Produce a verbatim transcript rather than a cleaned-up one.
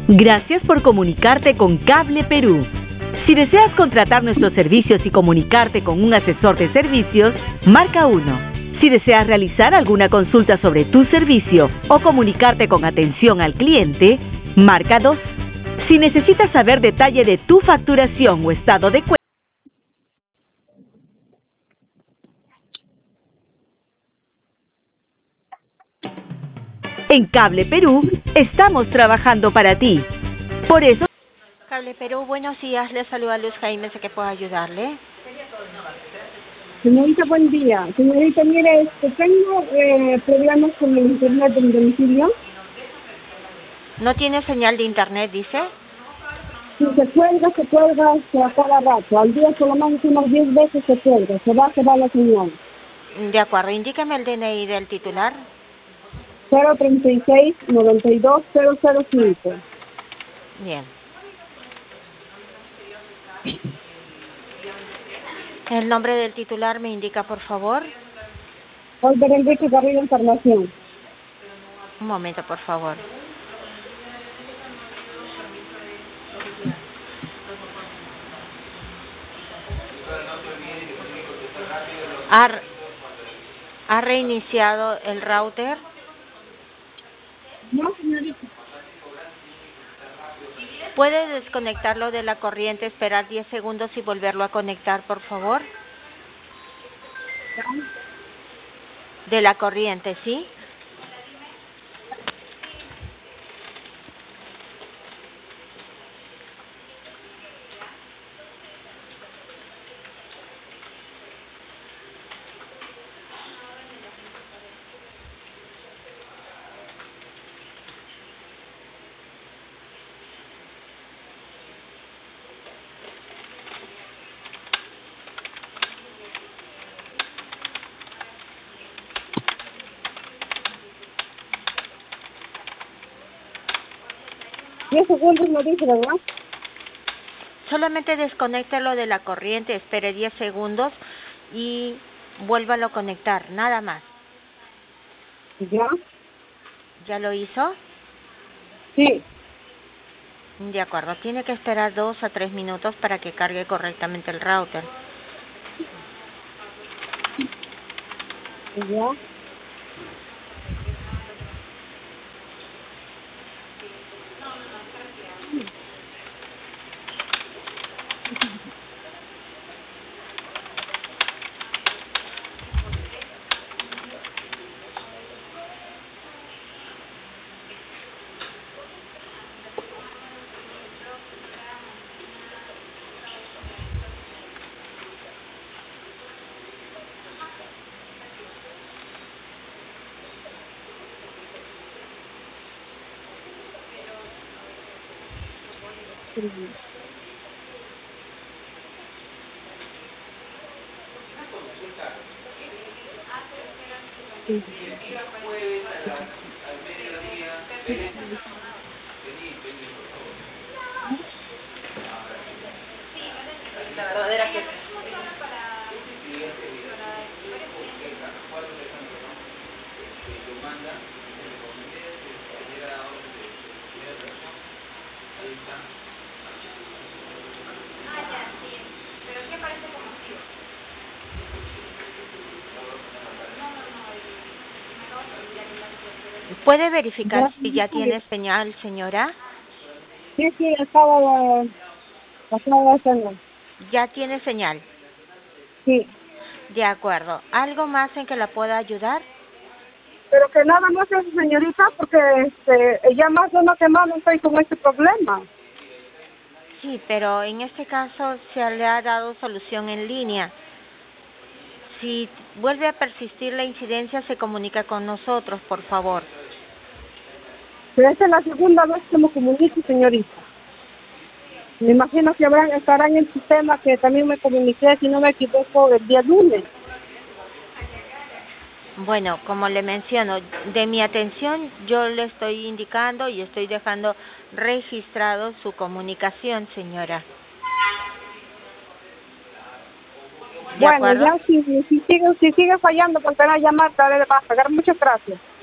Gracias por comunicarte con Cable Perú. Si deseas contratar nuestros servicios y comunicarte con un asesor de servicios, marca uno. Si deseas realizar alguna consulta sobre tu servicio o comunicarte con atención al cliente, marca dos. Si necesitas saber detalle de tu facturación o estado de cuenta, en Cable Perú estamos trabajando para ti. Por eso... Cable Perú, buenos días. Le saluda Luz Jaime, ¿sé que puedo ayudarle? Señorita, buen día. Señorita, mire, este, tengo eh, problemas con el internet del domicilio. ¿No tiene señal de internet, dice? Si se cuelga, se cuelga se a cada rato. Al día por lo menos unas diez veces se cuelga. Se va, se va la señal. De acuerdo, indíqueme el D N I del titular. cero treinta y seis, noventa y dos, cero cero cinco. Bien. ¿El nombre del titular me indica, por favor? Olver Enrique Garrido Encarnación. Un momento, por favor. ¿Ha, ¿Ha reiniciado el router? No, señorita. ¿Puede desconectarlo de la corriente, esperar diez segundos y volverlo a conectar, por favor? De la corriente, ¿sí? diez segundos me dice, ¿verdad? Solamente desconéctelo de la corriente, espere diez segundos y vuélvalo a conectar, nada más. ¿Ya? ¿Ya lo hizo? Sí. De acuerdo, tiene que esperar dos a tres minutos para que cargue correctamente el router. ¿Ya? La verdadera que ¿Puede verificar si ya tiene señal, señora? Sí, sí, acabo de... Acabo de hacerlo. ¿Ya tiene señal? Sí. De acuerdo. ¿Algo más en que la pueda ayudar? Pero que nada más eso, señorita, porque este, ya más de una semana estoy con este problema. Sí, pero en este caso se le ha dado solución en línea. Si vuelve a persistir la incidencia, se comunica con nosotros, por favor. Pero esta es la segunda vez que me comunico, señorita. Me imagino que habrán, estará en el sistema que también me comuniqué, si no me equivoco, el día lunes. Bueno, como le menciono, de mi atención yo le estoy indicando y estoy dejando registrado su comunicación, señora. ¿De Bueno, acuerdo? ya si, si, sigue, si sigue fallando, volverá a llamar, daré de pagar. Muchas gracias.